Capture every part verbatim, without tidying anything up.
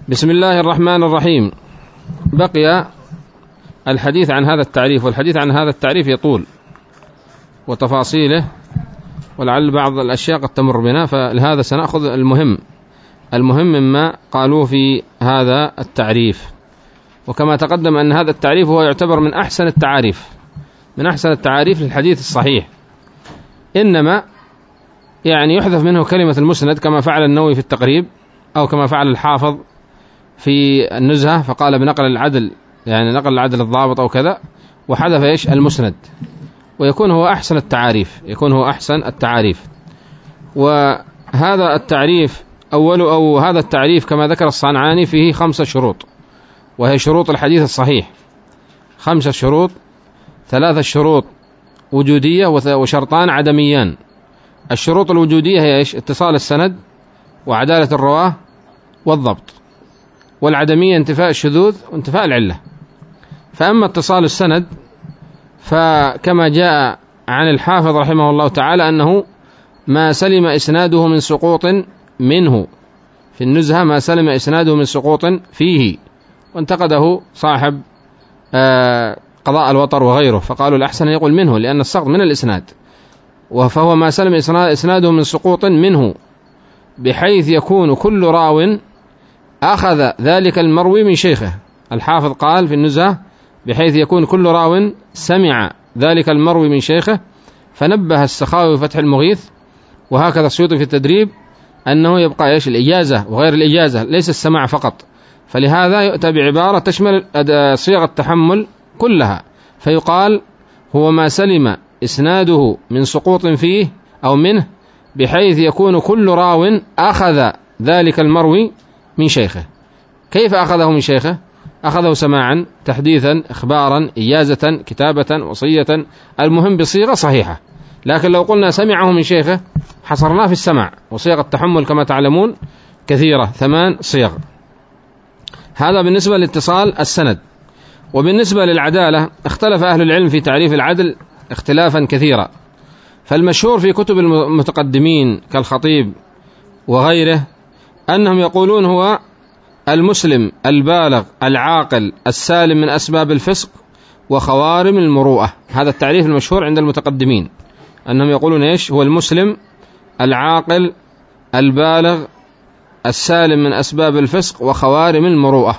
بسم الله الرحمن الرحيم. بقي الحديث عن هذا التعريف، والحديث عن هذا التعريف يطول وتفاصيله، ولعل بعض الأشياء قد تمر بنا، فلهذا سنأخذ المهم المهم مما قالوه في هذا التعريف. وكما تقدم أن هذا التعريف هو يعتبر من أحسن التعاريف من أحسن التعاريف للحديث الصحيح، إنما يعني يحذف منه كلمة المسند كما فعل النووي في التقريب، أو كما فعل الحافظ في النزهة فقال بنقل العدل، يعني نقل العدل الضابط أو كذا، وحذف إيش المسند، ويكون هو أحسن التعاريف يكون هو أحسن التعاريف. وهذا التعريف أول أو هذا التعريف كما ذكر الصنعاني فيه خمسة شروط، وهي شروط الحديث الصحيح، خمسة شروط، ثلاثة شروط وجودية وشرطان عدميان. الشروط الوجودية هي إيش؟ اتصال السند وعدالة الرواه والضبط، والعدمية انتفاء الشذوذ وانتفاء العلة. فأما اتصال السند فكما جاء عن الحافظ رحمه الله تعالى أنه ما سلم إسناده من سقوط منه، في النزهة ما سلم إسناده من سقوط فيه، وانتقده صاحب قضاء الوطر وغيره، فقالوا الأحسن يقول منه لأن السقط من الإسناد، فهو ما سلم إسناده من سقوط منه بحيث يكون كل راو أخذ ذلك المروي من شيخه. الحافظ قال في النزهة بحيث يكون كل راو سمع ذلك المروي من شيخه، فنبه السخاوي وفتح المغيث وهكذا السيوطي في التدريب أنه يبقى إيش؟ الإجازة وغير الإجازة، ليس السماع فقط. فلهذا يؤتى بعبارة تشمل صيغ التحمل كلها، فيقال هو ما سلم إسناده من سقوط فيه أو منه بحيث يكون كل راو أخذ ذلك المروي من شيخه. كيف أخذه من شيخه؟ أخذه سماعا، تحديثا، إخبارا، إجازة، كتابة، وصية، المهم بصيغة صحيحة. لكن لو قلنا سمعه من شيخه حصرناه في السمع، وصيغ التحمل كما تعلمون كثيرة، ثمان صيغ. هذا بالنسبة لاتصال السند. وبالنسبة للعدالة اختلف أهل العلم في تعريف العدل اختلافا كثيرا، فالمشهور في كتب المتقدمين كالخطيب وغيره أنهم يقولون هو المسلم البالغ العاقل السالم من أسباب الفسق وخوارم المروءة. هذا التعريف المشهور عند المتقدمين، أنهم يقولون إيش؟ هو المسلم العاقل البالغ السالم من أسباب الفسق وخوارم المروءة.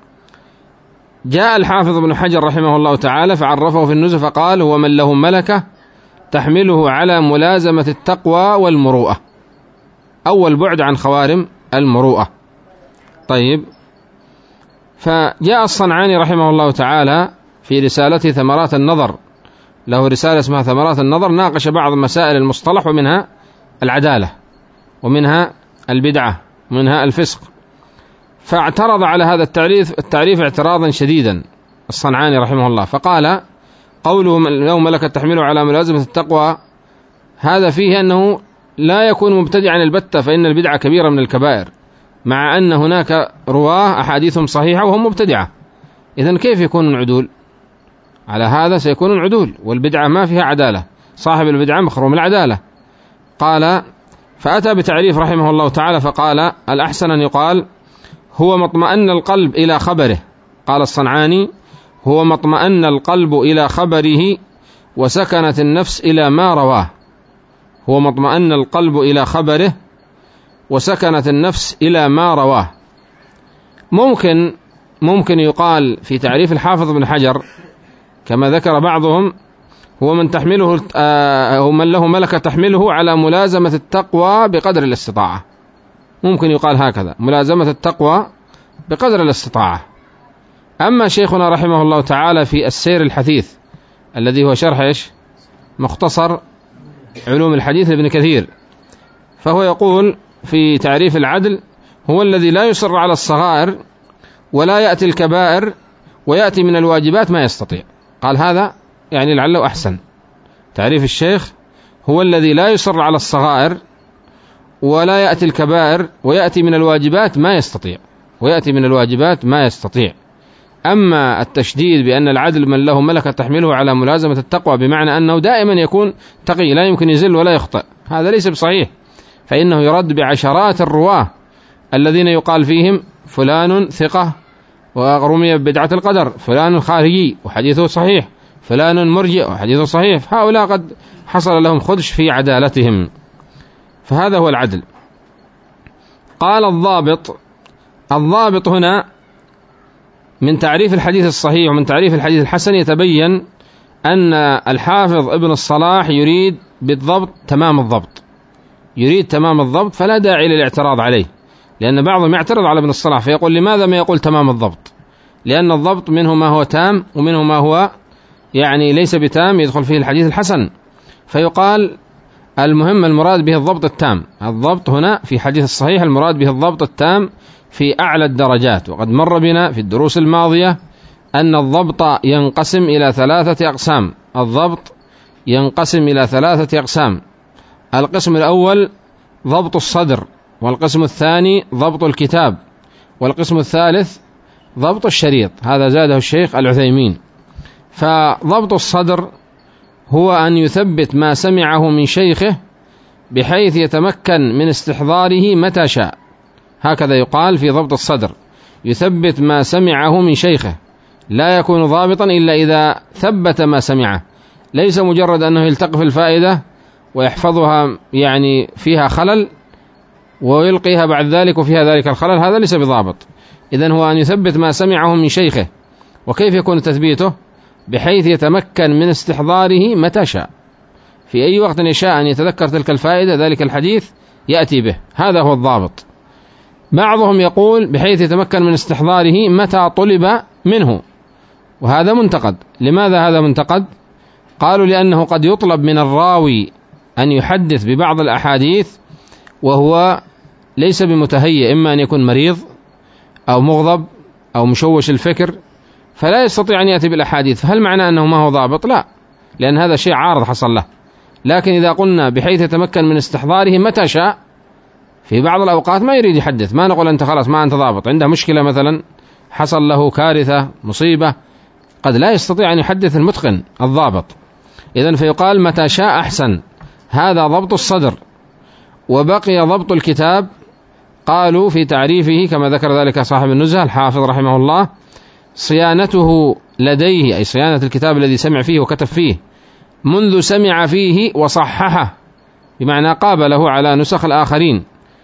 جاء الحافظ ابن حجر رحمه الله تعالى فعرفه في النزهة فقال هو من له ملكة تحمله على ملازمة التقوى والمروءة، أول بعد عن خوارم المروءة. طيب، فجاء الصنعاني رحمه الله تعالى في رسالته ثمرات النظر، له رسالة اسمها ثمرات النظر، ناقش بعض مسائل المصطلح، ومنها العدالة، ومنها البدعة، ومنها الفسق، فاعترض على هذا التعريف التعريف اعتراضا شديدا الصنعاني رحمه الله، فقال قوله لو ملكة تحمله على ملازمة التقوى هذا فيه أنه لا يكون مبتدعا البتة، فإن البدعة كبيرة من الكبائر، مع أن هناك رواه أحاديثهم صحيحة وهم مبتدعة. إذن كيف يكونون عدول؟ على هذا سيكونون عدول، والبدعة ما فيها عدالة، صاحب البدعة مخروم العدالة. قال فأتى بتعريف رحمه الله تعالى فقال الأحسن أن يقال هو ما اطمأن القلب إلى خبره. قال الصنعاني هو ما اطمأن القلب إلى خبره وسكنت النفس إلى ما رواه. هو ما اطمأن القلب إلى خبره وسكنت النفس إلى ما رواه. ممكن ممكن يقال في تعريف الحافظ بن حجر كما ذكر بعضهم هو من تحمله هو من له ملكة تحمله على ملازمة التقوى بقدر الاستطاعة. ممكن يقال هكذا، ملازمة التقوى بقدر الاستطاعة. أما شيخنا رحمه الله تعالى في السير الحثيث الذي هو شرح إيش؟ مختصر علوم الحديث لابن كثير، فهو يقول في تعريف العدل هو الذي لا يصر على الصغائر ولا يأتي الكبائر ويأتي من الواجبات ما يستطيع. قال هذا يعني لعله أحسن. تعريف الشيخ هو الذي لا يصر على الصغائر ولا يأتي الكبائر ويأتي من الواجبات ما يستطيع ويأتي من الواجبات ما يستطيع. أما التشديد بأن العدل من له ملكة تحمله على ملازمة التقوى بمعنى أنه دائما يكون تقي لا يمكن يزل ولا يخطئ، هذا ليس بصحيح، فإنه يرد بعشرات الرواه الذين يقال فيهم فلان ثقة ورمي ببدعة القدر، فلان خارجي وحديثه صحيح، فلان مرجئ وحديثه صحيح. هؤلاء قد حصل لهم خدش في عدالتهم، فهذا هو العدل. قال الضابط، الضابط هنا من تعريف الحديث الصحيح ومن تعريف الحديث الحسن يتبين أن الحافظ ابن الصلاح يريد بالضبط تمام الضبط، يريد تمام الضبط، فلا داعي للاعتراض عليه، لأن بعضهم يعترض على ابن الصلاح فيقول لماذا ما يقول تمام الضبط؟ لأن الضبط منه ما هو تام ومنه ما هو يعني ليس بتام يدخل فيه الحديث الحسن، فيقال المهم المراد به الضبط التام. الضبط هنا في حديث الصحيح المراد به الضبط التام في أعلى الدرجات. وقد مر بنا في الدروس الماضية أن الضبط ينقسم إلى ثلاثة أقسام، الضبط ينقسم إلى ثلاثة أقسام. القسم الأول ضبط الصدر، والقسم الثاني ضبط الكتاب، والقسم الثالث ضبط الشريط. هذا زاده الشيخ العثيمين. فضبط الصدر هو أن يثبت ما سمعه من شيخه بحيث يتمكن من استحضاره متى شاء، هكذا يقال في ضبط الصدر، يثبت ما سمعه من شيخه، لا يكون ضابطا إلا إذا ثبت ما سمعه، ليس مجرد أنه يلتقف الفائدة ويحفظها يعني فيها خلل ويلقيها بعد ذلك وفيها ذلك الخلل، هذا ليس بضابط. إذن هو أن يثبت ما سمعه من شيخه. وكيف يكون تثبيته؟ بحيث يتمكن من استحضاره متى شاء، في أي وقت يشاء أن يتذكر تلك الفائدة ذلك الحديث يأتي به، هذا هو الضابط. بعضهم يقول بحيث يتمكن من استحضاره متى طلب منه، وهذا منتقد. لماذا هذا منتقد؟ قالوا لأنه قد يطلب من الراوي أن يحدث ببعض الأحاديث وهو ليس بمتهيئ، إما أن يكون مريض أو مغضب أو مشوش الفكر، فلا يستطيع أن يأتي بالأحاديث. هل معنى أنه ما هو ضابط؟ لا، لأن هذا شيء عارض حصل له. لكن إذا قلنا بحيث يتمكن من استحضاره متى شاء، في بعض الأوقات ما يريد يحدث، ما نقول أنت خلاص ما أنت ضابط، عنده مشكلة مثلا، حصل له كارثة مصيبة، قد لا يستطيع أن يحدث المتقن الضابط. إذن فيقال متى شاء أحسن، هذا ضبط الصدر. وبقي ضبط الكتاب، قالوا في تعريفه كما ذكر ذلك صاحب النزهة الحافظ رحمه الله: صيانته لديه، أي صيانة الكتاب الذي سمع فيه وكتب فيه، منذ سمع فيه وصححه، بمعنى قابله على نسخ الآخرين.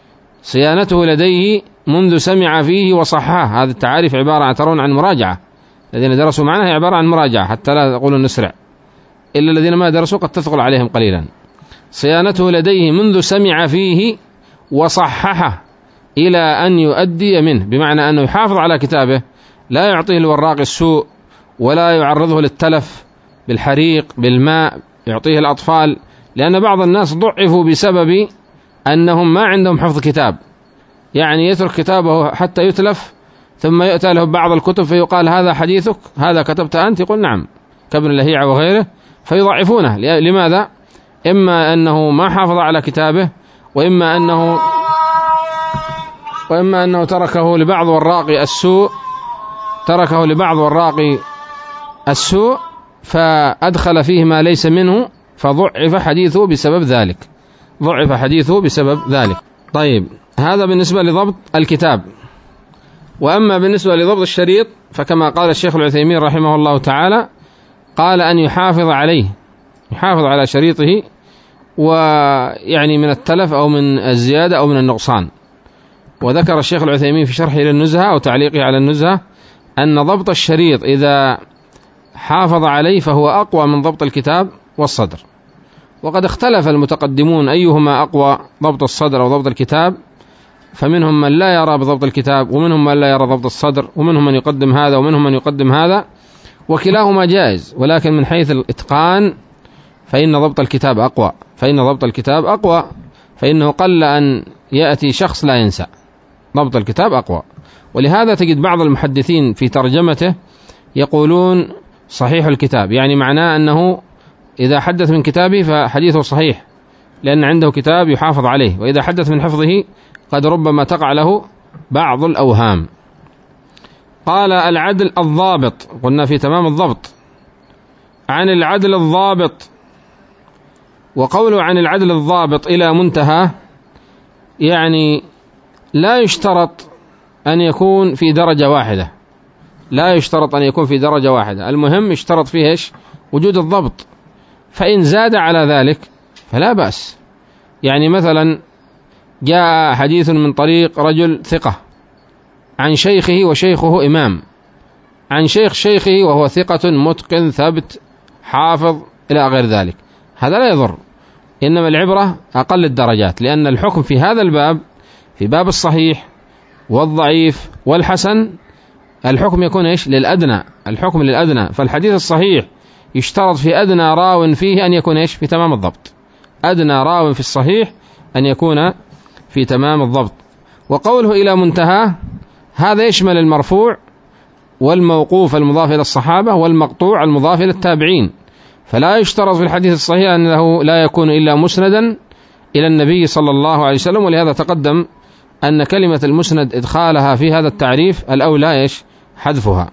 صيانته لديه منذ سمع فيه وصححه، هذا التعاريف عبارة عن ترون عن مراجعة، الذين درسوا معنا هي عبارة عن مراجعة حتى لا تقولوا نسرع، إلا الذين ما درسوا قد تثقل عليهم قليلا. صيانته لديه منذ سمع فيه وصححه إلى أن يؤدي منه، بمعنى أنه يحافظ على كتابه، لا يعطيه الوراق السوء ولا يعرضه للتلف بالحريق بالماء يعطيه الأطفال، لأن بعض الناس ضعفوا بسبب أنهم ما عندهم حفظ كتاب، يعني يترك كتابه حتى يتلف ثم يؤتى له بعض الكتب فيقال هذا حديثك، هذا كتبت أنت، يقول نعم، كابن لهيعة وغيره، فيضعفونه. لماذا؟ إما أنه ما حافظ على كتابه، وإما أنه وإما أنه تركه لبعض وراق السوء تركه لبعض وراق السوء فأدخل فيه ما ليس منه، فضعف حديثه بسبب ذلك ضعف حديثه بسبب ذلك. طيب، هذا بالنسبة لضبط الكتاب. وأما بالنسبة لضبط الشريط فكما قال الشيخ العثيمين رحمه الله تعالى، قال أن يحافظ عليه، يحافظ على شريطه، ويعني من التلف أو من الزيادة أو من النقصان. وذكر الشيخ العثيمين في شرحه للنزهة أو تعليقه على النزهة أن ضبط الشريط إذا حافظ عليه فهو أقوى من ضبط الكتاب والصدر. وقد اختلف المتقدمون أيهما أقوى، ضبط الصدر أو ضبط الكتاب، فمنهم من لا يرى بضبط الكتاب، ومنهم من لا يرى ضبط الصدر، ومنهم من يقدم هذا ومنهم من يقدم هذا، وكلاهما جائز، ولكن من حيث الإتقان فإن ضبط الكتاب أقوى فإن ضبط الكتاب أقوى فإنه قل أن يأتي شخص لا ينسى، ضبط الكتاب أقوى. ولهذا تجد بعض المحدثين في ترجمته يقولون صحيح الكتاب، يعني معناه أنه إذا حدث من كتابه فحديثه صحيح لأن عنده كتاب يحافظ عليه، وإذا حدث من حفظه قد ربما تقع له بعض الأوهام. قال العدل الضابط، قلنا في تمام الضبط، عن العدل الضابط. وقوله عن العدل الضابط إلى منتهى، يعني لا يشترط أن يكون في درجة واحدة، لا يشترط أن يكون في درجة واحدة، المهم يشترط فيه إيش؟ وجود الضبط. فإن زاد على ذلك فلا بأس. يعني مثلا جاء حديث من طريق رجل ثقة عن شيخه وشيخه إمام، عن شيخ شيخه وهو ثقة متقن ثبت حافظ إلى غير ذلك، هذا لا يضر، إنما العبرة أقل الدرجات، لأن الحكم في هذا الباب، في باب الصحيح والضعيف والحسن، الحكم يكون إيش؟ للأدنى، الحكم للأدنى. فالحديث الصحيح يشترط في أدنى راو فيه أن يكون إيش؟ في تمام الضبط. أدنى راو في الصحيح أن يكون في تمام الضبط. وقوله إلى منتهى هذا يشمل المرفوع والموقوف المضاف إلى الصحابة والمقطوع المضاف إلى التابعين. فلا يشترط في الحديث الصحيح أنه لا يكون إلا مسندا إلى النبي صلى الله عليه وسلم، ولهذا تقدم أن كلمة المسند إدخالها في هذا التعريف الأولى إيش؟ حذفها.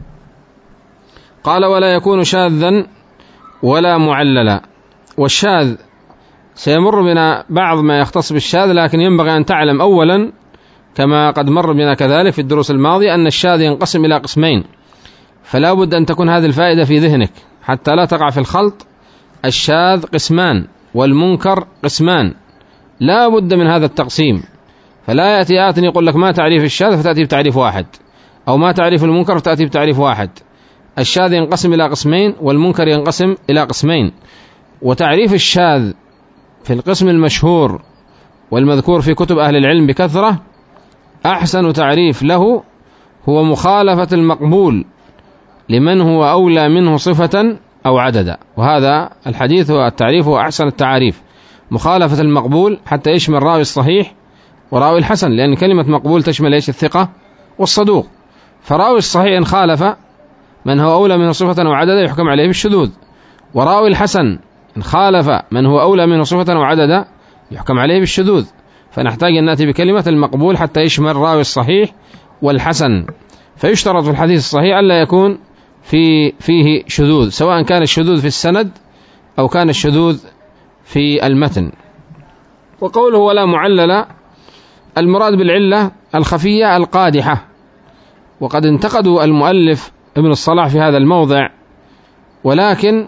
قال ولا يكون شاذا ولا معللا. والشاذ سيمر بنا بعض ما يختص بالشاذ، لكن ينبغي أن تعلم أولا كما قد مر بنا كذلك في الدروس الماضية أن الشاذ ينقسم إلى قسمين، فلا بد أن تكون هذه الفائدة في ذهنك حتى لا تقع في الخلط. الشاذ قسمان والمنكر قسمان، لا بد من هذا التقسيم. فلا يأتي آت يقول لك ما تعريف الشاذ فتأتي بتعريف واحد، أو ما تعريف المنكر فتأتي بتعريف واحد. الشاذ ينقسم إلى قسمين والمنكر ينقسم إلى قسمين. وتعريف الشاذ في القسم المشهور والمذكور في كتب أهل العلم بكثرة، أحسن تعريف له هو مخالفة المقبول لمن هو أولى منه صفة أو عددا. وهذا الحديث هو التعريف هو أحسن التعاريف، مخالفة المقبول حتى يشمل راوي الصحيح وراوي الحسن، لأن كلمة مقبول تشمل إيش؟ الثقة والصدوق. فراوي الصحيح إن خالف من هو أولى منه صفة أو عددا يحكم عليه بالشذوذ، وراوي الحسن إن خالف من هو أولى منه صفة أو عددا يحكم عليه بالشذوذ. فنحتاج أن نأتي بكلمة المقبول حتى يشمل راوي الصحيح والحسن. فيشترط في الحديث الصحيح ألا يكون في فيه شذوذ، سواء كان الشذوذ في السند أو كان الشذوذ في المتن. وقوله ولا معلل، المراد بالعلة الخفية القادحة. وقد انتقدوا المؤلف ابن الصلاح في هذا الموضع، ولكن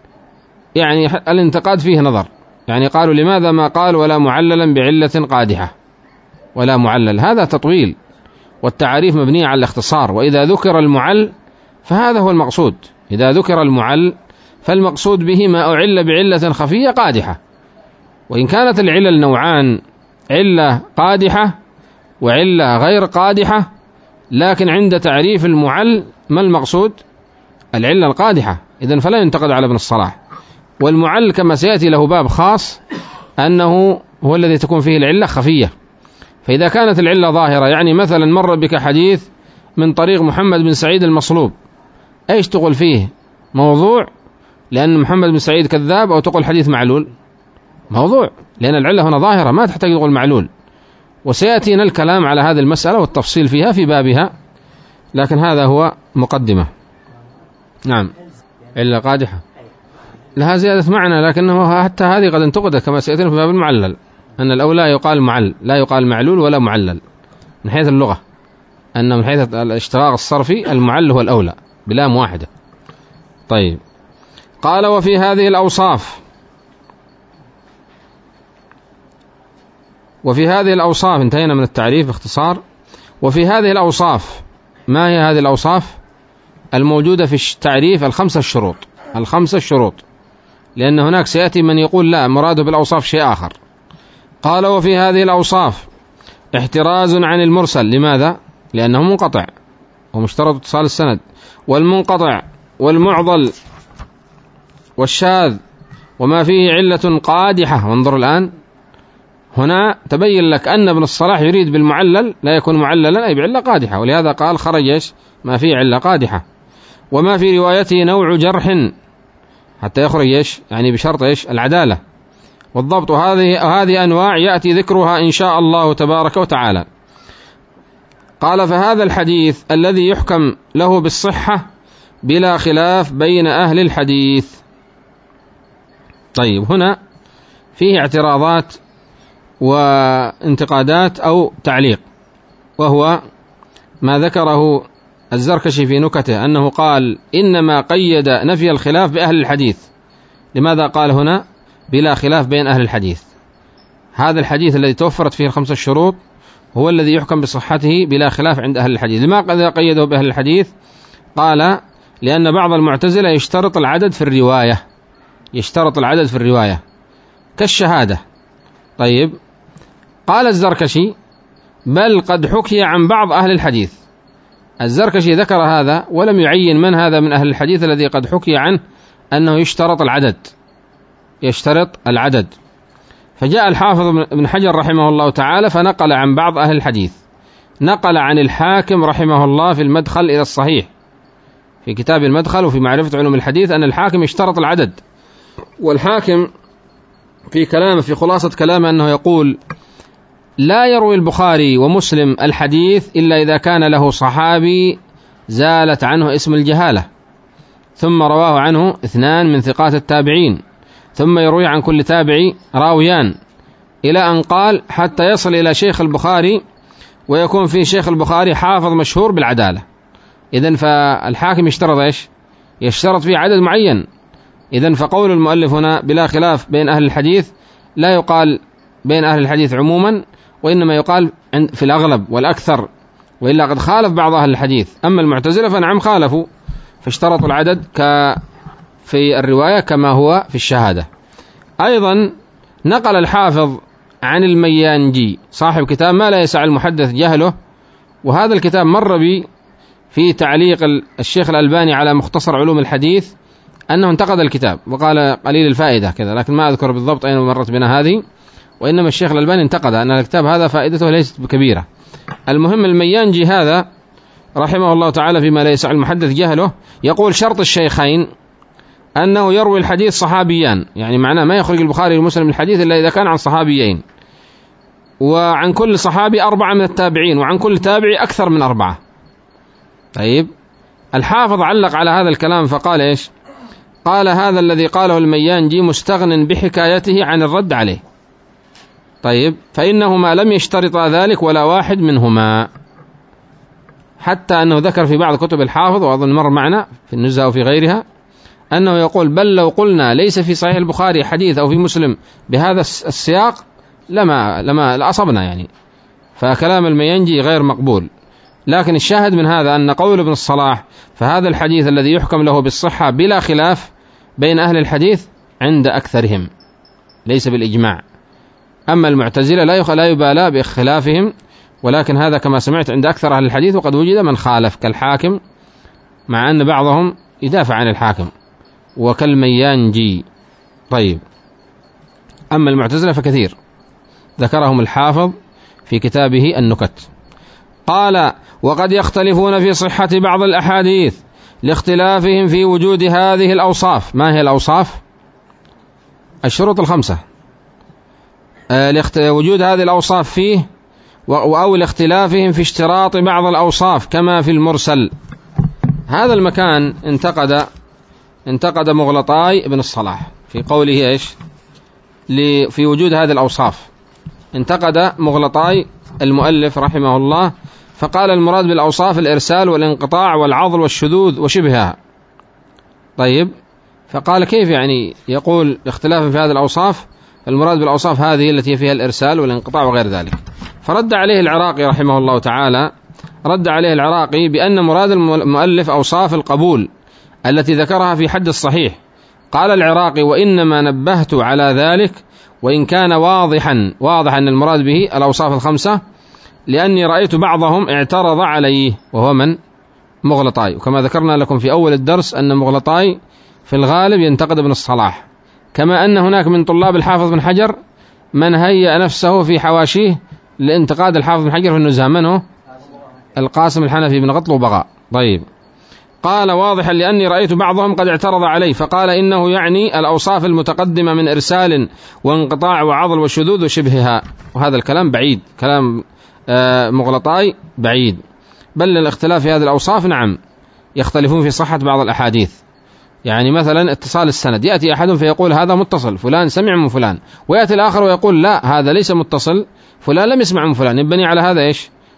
يعني الانتقاد فيه نظر. يعني قالوا لماذا ما قال ولا معللا بعلة قادحة؟ ولا معلل هذا تطويل، والتعاريف مبنية على الاختصار. وإذا ذكر المعل فهذا هو المقصود، إذا ذكر المعل فالمقصود به ما أعل بعلة خفية قادحة. وإن كانت العلل نوعان، علة قادحة وعلة غير قادحة، لكن عند تعريف المعل ما المقصود؟ العلة القادحة. إذن فلا ينتقد على ابن الصلاح. والمعل كما سيأتي له باب خاص أنه هو الذي تكون فيه العلة خفية. فإذا كانت العلة ظاهرة، يعني مثلا مر بك حديث من طريق محمد بن سعيد المصلوب، ايش تقول فيه؟ موضوع لأن محمد بن سعيد كذاب، أو تقول حديث معلول؟ موضوع، لأن العلة هنا ظاهرة ما تحتاج تقول معلول. وسيأتينا الكلام على هذه المسألة والتفصيل فيها في بابها، لكن هذا هو مقدمة. نعم، علة قادحة لها زيادة معنى، لكنه حتى هذه قد انتقدت كما سيأتينا في باب المعلل، أن الأولى يقال معل لا يقال معلول ولا معلل من حيث اللغة، أن من حيث الاشتراك الصرفي المعل هو الأولى بلام واحدة. طيب، قال وفي هذه الأوصاف، وفي هذه الأوصاف انتهينا من التعريف باختصار. وفي هذه الأوصاف، ما هي هذه الأوصاف الموجودة في التعريف؟ الخمسة الشروط، الخمسة الشروط، لأن هناك سيأتي من يقول لا مراده بالأوصاف شيء آخر. قال وفي هذه الأوصاف احتراز عن المرسل. لماذا؟ لأنه منقطع ومشترط اتصال السند، والمنقطع والمعضل والشاذ وما فيه علة قادحة. وانظر الآن هنا تبين لك أن ابن الصلاح يريد بالمعلل لا يكون معللا أي بعلة قادحة، ولهذا قال خرج إيش؟ ما فيه علة قادحة. وما في روايته نوع جرح حتى يخرج إيش؟ يعني بشرط إيش؟ العدالة والضبط. وهذه هذه أنواع يأتي ذكرها إن شاء الله تبارك وتعالى. قال فهذا الحديث الذي يحكم له بالصحة بلا خلاف بين أهل الحديث. طيب، هنا فيه اعتراضات وانتقادات أو تعليق، وهو ما ذكره الزركشي في نكته أنه قال إنما قيد نفي الخلاف بأهل الحديث. لماذا قال هنا بلا خلاف بين أهل الحديث؟ هذا الحديث الذي توفرت فيه الخمسة الشروط هو الذي يحكم بصحته بلا خلاف عند أهل الحديث. لماذا قيده بأهل الحديث؟ قال لأن بعض المعتزلة يشترط العدد في الرواية، يشترط العدد في الرواية كالشهادة. طيب، قال الزركشي بل قد حكي عن بعض أهل الحديث. الزركشي ذكر هذا ولم يعين من هذا من أهل الحديث الذي قد حكي عنه أنه يشترط العدد، يشترط العدد. فجاء الحافظ ابن حجر رحمه الله تعالى فنقل عن بعض أهل الحديث، نقل عن الحاكم رحمه الله في المدخل إلى الصحيح، في كتاب المدخل وفي معرفة علوم الحديث، أن الحاكم يشترط العدد. والحاكم في كلامه في خلاصة كلامه أنه يقول لا يروي البخاري ومسلم الحديث إلا إذا كان له صحابي زالت عنه اسم الجهالة، ثم رواه عنه اثنان من ثقات التابعين، ثم يروي عن كل تابعي راويان، إلى أن قال حتى يصل إلى شيخ البخاري ويكون في شيخ البخاري حافظ مشهور بالعدالة. إذن فالحاكم يشترط إيش؟ يشترط فيه عدد معين. إذن فقول المؤلف هنا بلا خلاف بين أهل الحديث لا يقال بين أهل الحديث عموما، وإنما يقال في الأغلب والأكثر، وإلا قد خالف بعض أهل الحديث. أما المعتزلة فنعم خالفوا، فاشترطوا العدد في الرواية كما هو في الشهادة. أيضا نقل الحافظ عن الميانجي صاحب كتاب ما لا يسع المحدث جهله، وهذا الكتاب مر بي في تعليق الشيخ الألباني على مختصر علوم الحديث أنه انتقد الكتاب وقال قليل الفائدة كذا، لكن ما أذكر بالضبط أين مرت بنا هذه، وإنما الشيخ الألباني انتقد أن الكتاب هذا فائدته ليست بكبيرة. المهم الميانجي هذا رحمه الله تعالى فيما لا يسع المحدث جهله يقول شرط الشيخين أنه يروي الحديث صحابيان، يعني معناه ما يخرج البخاري ومسلم الحديث إلا إذا كان عن صحابيين، وعن كل صحابي أربعة من التابعين، وعن كل تابعي أكثر من أربعة. طيب، الحافظ علق على هذا الكلام فقال إيش؟ قال هذا الذي قاله الميانجي مستغن بحكايته عن الرد عليه. طيب، فإنهما لم يشترطا ذلك ولا واحد منهما، حتى أنه ذكر في بعض كتب الحافظ وأظن مر معنا في النزهة وفي غيرها أنه يقول بل لو قلنا ليس في صحيح البخاري حديث أو في مسلم بهذا السياق لما لما لأصبنا يعني. فكلام الميانجي غير مقبول. لكن الشاهد من هذا أن قول ابن الصلاح فهذا الحديث الذي يحكم له بالصحة بلا خلاف بين أهل الحديث عند أكثرهم، ليس بالإجماع. أما المعتزلة لا يبالى باختلافهم، ولكن هذا كما سمعت عند أكثر أهل الحديث، وقد وجد من خالف كالحاكم، مع أن بعضهم يدافع عن الحاكم وكالميانجي. طيب، أما المعتزلة فكثير ذكرهم الحافظ في كتابه النكت. قال وقد يختلفون في صحة بعض الأحاديث لاختلافهم في وجود هذه الأوصاف. ما هي الأوصاف؟ الشروط الخمسة، وجود هذه الأوصاف فيه، أو لاختلافهم في اشتراط بعض الأوصاف كما في المرسل. هذا المكان انتقد انتقد مغلطاي ابن الصلاح في قوله إيش في وجود هذه الأوصاف. انتقد مغلطاي المؤلف رحمه الله فقال المراد بالأوصاف الإرسال والانقطاع والعضل والشذوذ وشبهها. طيب، فقال كيف يعني يقول اختلاف في هذه الأوصاف؟ المراد بالأوصاف هذه التي فيها الإرسال والانقطاع وغير ذلك. فرد عليه العراقي رحمه الله تعالى، رد عليه العراقي بأن مراد المؤلف أوصاف القبول التي ذكرها في حد الصحيح. قال العراقي وإنما نبهت على ذلك وإن كان واضحا واضحا أن المراد به الأوصاف الخمسة، لأني رأيت بعضهم اعترض عليه، وهو من؟ مغلطاي. وكما ذكرنا لكم في أول الدرس أن مغلطاي في الغالب ينتقد ابن الصلاح، كما أن هناك من طلاب الحافظ بن حجر من هيأ نفسه في حواشيه لانتقاد الحافظ بن حجر في النزهة. من هو؟ القاسم الحنفي بن غطل وبغاء. طيب، قال واضحا لأني رأيت بعضهم قد اعترض عليه، فقال إنه يعني الأوصاف المتقدمة من إرسال وانقطاع وعضل وشذوذ وشبهها. وهذا الكلام بعيد، كلام مغلطاي بعيد. بل الاختلاف في هذه الأوصاف نعم يختلفون في صحة بعض الأحاديث. يعني مثلا اتصال السند، يأتي أحدهم فيقول هذا متصل، فلان سمع من فلان، ويأتي الآخر ويقول لا هذا ليس متصل، فلان لم يسمع من فلان. يبني على هذا إيش؟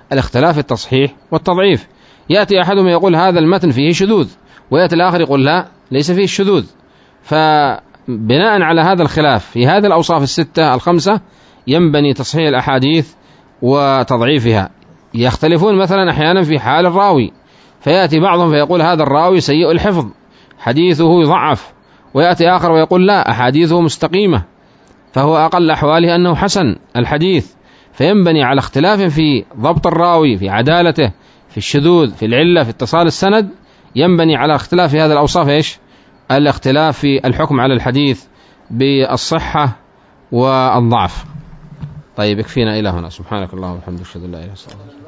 الاختلاف في التصحيح والتضعيف. يأتي أحدهم يقول هذا المتن فيه شذوذ، ويأتي الآخر يقول لا ليس فيه الشذوذ. فبناء على هذا الخلاف في هذه الأوصاف الستة الخمسة ينبني تصحيح الأحاديث وتضعيفها. يختلفون مثلا أحيانا في حال الراوي، فيأتي بعضهم فيقول هذا الراوي سيء الحفظ حديثه يضعف، ويأتي آخر ويقول لا أحاديثه مستقيمة، فهو أقل أحواله أنه حسن الحديث. فينبني على اختلاف في ضبط الراوي، في عدالته، في الشذوذ، في العلة، في اتصال السند، ينبني على اختلاف في هذه الأوصاف إيش؟ الاختلاف في الحكم على الحديث بالصحة والضعف. طيب يكفينا إلى هنا. سبحانك اللهم وبحمدك أشهد أن لا إله إلا أنت.